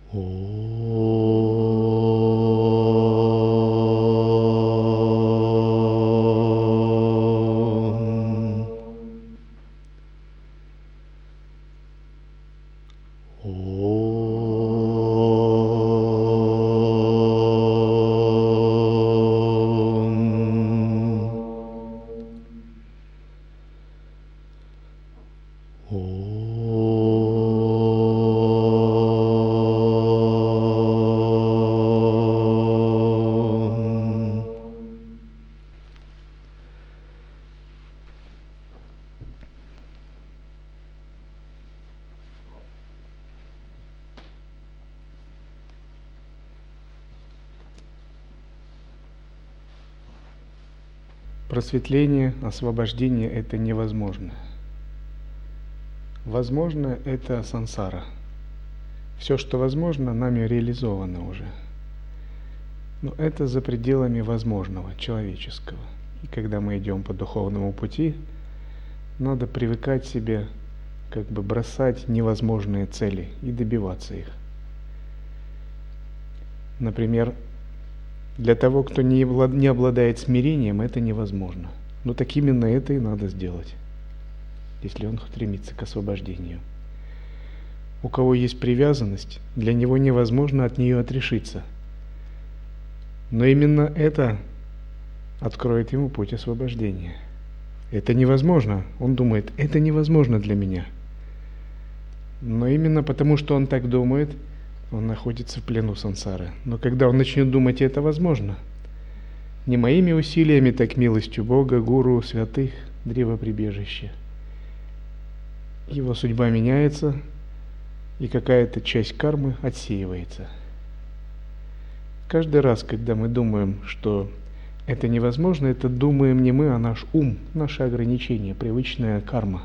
Просветление, освобождение – это невозможно. Возможно – это сансара. Все, что возможно, нами реализовано уже. Но это за пределами возможного, человеческого. И когда мы идем по духовному пути, надо привыкать себе как бы бросать невозможные цели и добиваться их. Например, для того, кто не обладает смирением, это невозможно. Но так именно это и надо сделать, если он стремится к освобождению. У кого есть привязанность, для него невозможно от нее отрешиться. Но именно это откроет ему путь освобождения. Это невозможно. Он думает, это невозможно для меня. Но именно потому, что он так думает, он находится в плену сансары. Но когда он начнет думать, это возможно, не моими усилиями, так милостью Бога, гуру, святых, древоприбежище, его судьба меняется, и какая-то часть кармы отсеивается. Каждый раз, когда мы думаем, что это невозможно, это думаем не мы, а наш ум, наше ограничение, привычная карма.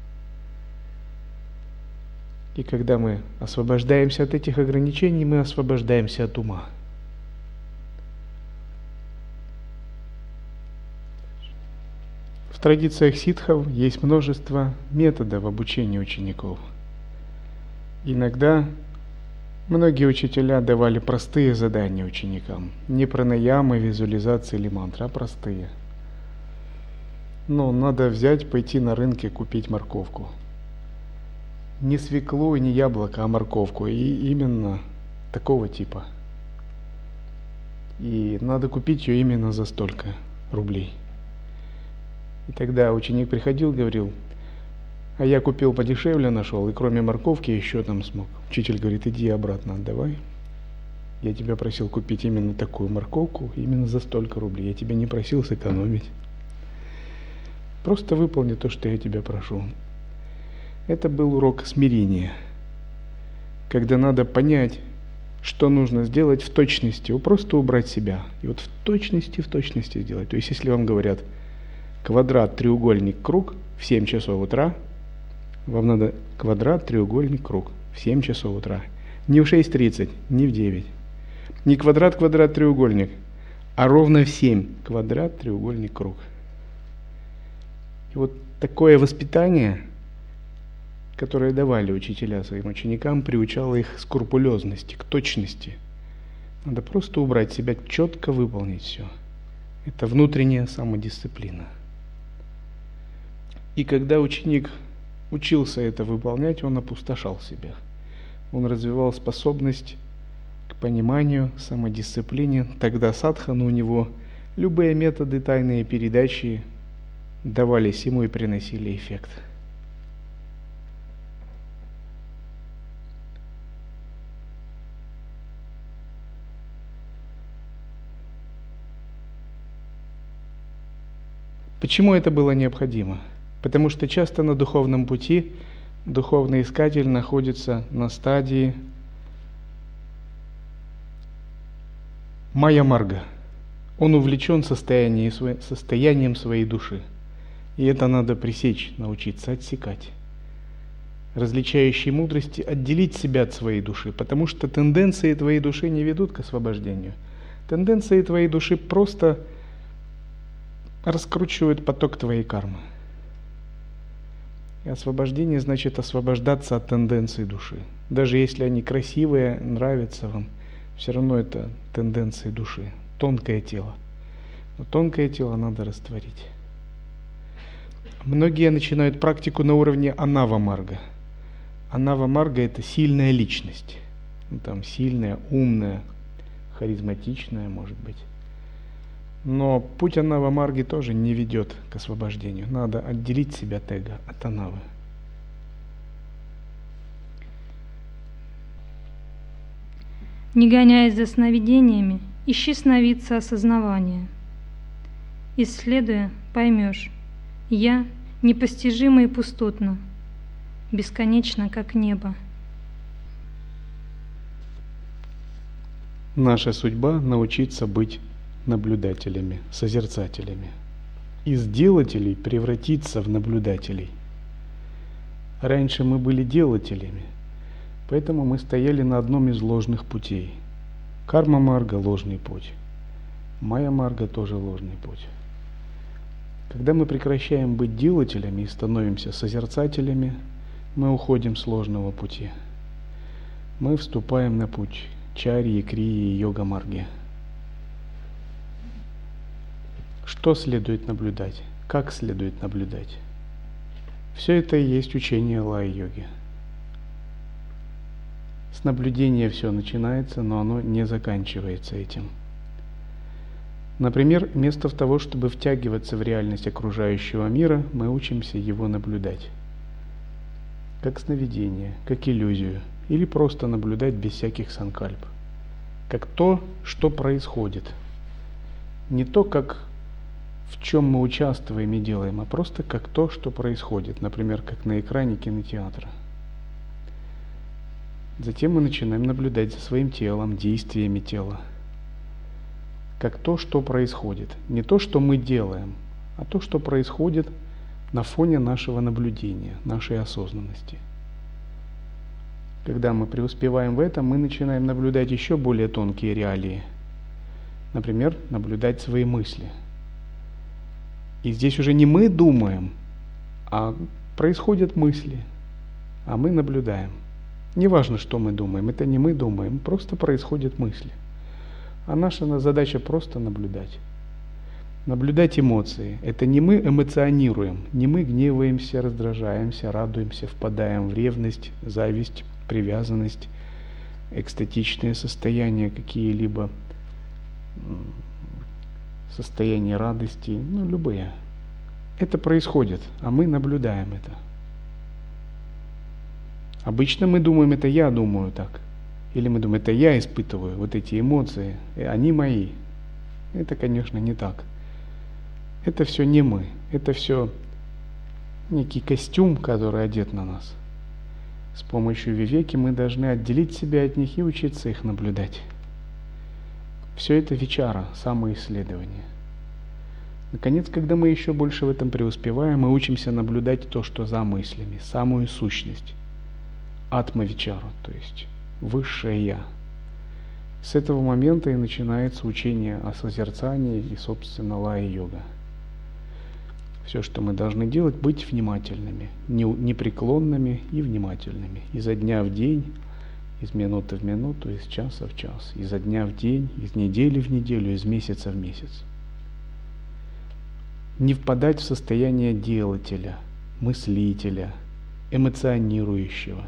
И когда мы освобождаемся от этих ограничений, мы освобождаемся от ума. В традициях ситхов есть множество методов обучения учеников. Иногда многие учителя давали простые задания ученикам. Не пранаямы, визуализации или мантры, а простые. Но надо взять, пойти на рынке, купить морковку. Не свеклу и не яблоко, а морковку. И именно такого типа. И надо купить ее именно за столько рублей. И тогда ученик приходил, говорил, а я купил подешевле, нашел, и кроме морковки еще там смог. Учитель говорит, иди обратно отдавай. Я тебя просил купить именно такую морковку, именно за столько рублей. Я тебя не просил сэкономить. Просто выполни то, что я тебя прошу. Это был урок смирения, когда надо понять, что нужно сделать в точности, просто убрать себя. И вот в точности сделать. То есть, если вам говорят квадрат, треугольник, круг в 7 часов утра, вам надо квадрат, треугольник, круг в 7 часов утра. Не в 6:30, не в 9. Не квадрат, квадрат, треугольник, а ровно в 7 квадрат, треугольник, круг. И вот такое воспитание, которое давали учителя своим ученикам, приучало их к скрупулезности, к точности. Надо просто убрать себя, четко выполнить все. Это внутренняя самодисциплина. И когда ученик учился это выполнять, он опустошал себя. Он развивал способность к пониманию, самодисциплине. Тогда садхану у него любые методы тайной передачи давались ему и приносили эффект. Почему это было необходимо? Потому что часто на духовном пути духовный искатель находится на стадии майя-марга. Он увлечен состоянием своей души. И это надо пресечь, научиться отсекать. Различающей мудрости отделить себя от своей души, потому что тенденции твоей души не ведут к освобождению. Тенденции твоей души просто раскручивают поток твоей кармы. И освобождение значит освобождаться от тенденций души. Даже если они красивые, нравятся вам, все равно это тенденции души, тонкое тело. Но тонкое тело надо растворить. Многие начинают практику на уровне анава-марга. Анава-марга – это сильная личность. Там сильная, умная, харизматичная, может быть. Но путь анава-марги тоже не ведет к освобождению. Надо отделить себя от эго, от анавы. Не гоняясь за сновидениями, ищи сновидца осознавания. Исследуя, поймешь, я непостижимо и пустотно, бесконечно, как небо. Наша судьба – научиться быть наблюдателями, созерцателями. Из делателей превратиться в наблюдателей. Раньше мы были делателями, поэтому мы стояли на одном из ложных путей. Карма-марга – ложный путь. Майя-марга – тоже ложный путь. Когда мы прекращаем быть делателями и становимся созерцателями, мы уходим с ложного пути. Мы вступаем на путь чарьи, крии и йога-марги. Что следует наблюдать? Как следует наблюдать? Все это и есть учение лая-йоги. С наблюдения все начинается, но оно не заканчивается этим. Например, вместо того, чтобы втягиваться в реальность окружающего мира, мы учимся его наблюдать. Как сновидение, как иллюзию, или просто наблюдать без всяких санкальп. Как то, что происходит. Не то, как в чем мы участвуем и делаем, а просто как то, что происходит, например, как на экране кинотеатра. Затем мы начинаем наблюдать за своим телом, действиями тела. Как то, что происходит. Не то, что мы делаем, а то, что происходит на фоне нашего наблюдения, нашей осознанности. Когда мы преуспеваем в этом, мы начинаем наблюдать еще более тонкие реалии. Например, наблюдать свои мысли. И здесь уже не мы думаем, а происходят мысли, а мы наблюдаем. Неважно, что мы думаем, это не мы думаем, просто происходят мысли. А наша задача просто наблюдать. Наблюдать эмоции. Это не мы эмоционируем, не мы гневаемся, раздражаемся, радуемся, впадаем в ревность, зависть, привязанность, экстатичные состояния какие-либо, состояние радости, любые. Это происходит, а мы наблюдаем это. Обычно мы думаем, это я думаю так. Или мы думаем, это я испытываю вот эти эмоции, и они мои. Это, конечно, не так. Это все не мы. Это все некий костюм, который одет на нас. С помощью вивеки мы должны отделить себя от них и учиться их наблюдать. Все это вичара, самоисследование. Наконец, когда мы еще больше в этом преуспеваем, мы учимся наблюдать то, что за мыслями, самую сущность, атма-вичару, то есть высшее Я. С этого момента и начинается учение о созерцании и, собственно, лая-йога. Все, что мы должны делать, быть внимательными, непреклонными и внимательными, изо дня в день, из минуты в минуту, из часа в час, изо дня в день, из недели в неделю, из месяца в месяц. Не впадать в состояние делателя, мыслителя, эмоционирующего,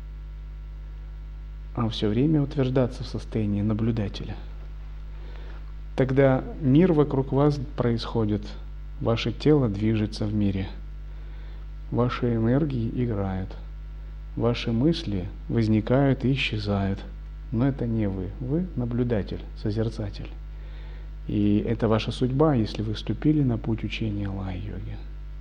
а все время утверждаться в состоянии наблюдателя. Тогда мир вокруг вас происходит, ваше тело движется в мире, ваши энергии играют. Ваши мысли возникают и исчезают, но это не вы. Вы наблюдатель, созерцатель. И это ваша судьба, если вы вступили на путь учения лая-йоги.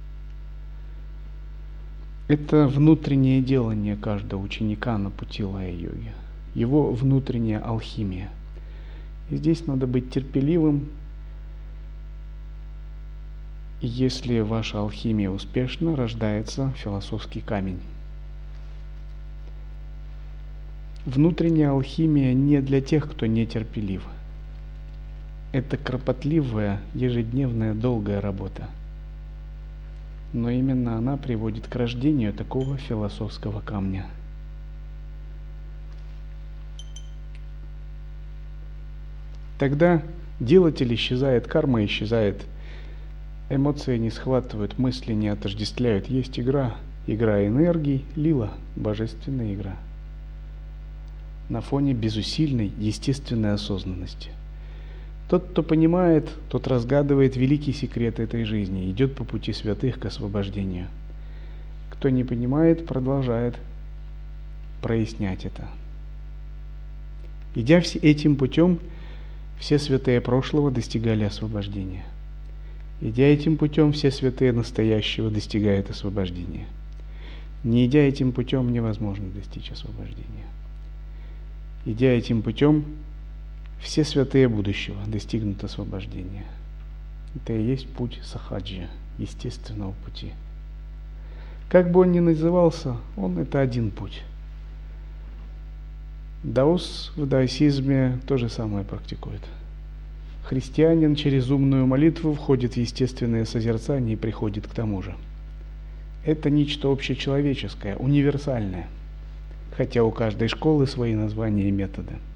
Это внутреннее делание каждого ученика на пути лая-йоги. Его внутренняя алхимия. И здесь надо быть терпеливым. И если ваша алхимия успешна, рождается философский камень. Внутренняя алхимия не для тех, кто нетерпелив. Это кропотливая, ежедневная, долгая работа. но именно она приводит к рождению такого философского камня. Тогда делатель исчезает, карма исчезает, эмоции не схватывают, мысли не отождествляют. Есть игра энергий, лила, божественная игра. На фоне безусильной, естественной осознанности. Тот, кто понимает, тот разгадывает великий секрет этой жизни, идет по пути святых к освобождению. Кто не понимает, продолжает прояснять это. Идя этим путем, все святые прошлого достигали освобождения. Идя этим путем, все святые настоящего достигают освобождения. Не идя этим путем, невозможно достичь освобождения. Идя этим путем, все святые будущего достигнут освобождения. Это и есть путь сахаджи, естественного пути. Как бы он ни назывался, это один путь. Даос в даосизме то же самое практикует. Христианин через умную молитву входит в естественное созерцание и приходит к тому же. Это нечто общечеловеческое, универсальное, хотя у каждой школы свои названия и методы.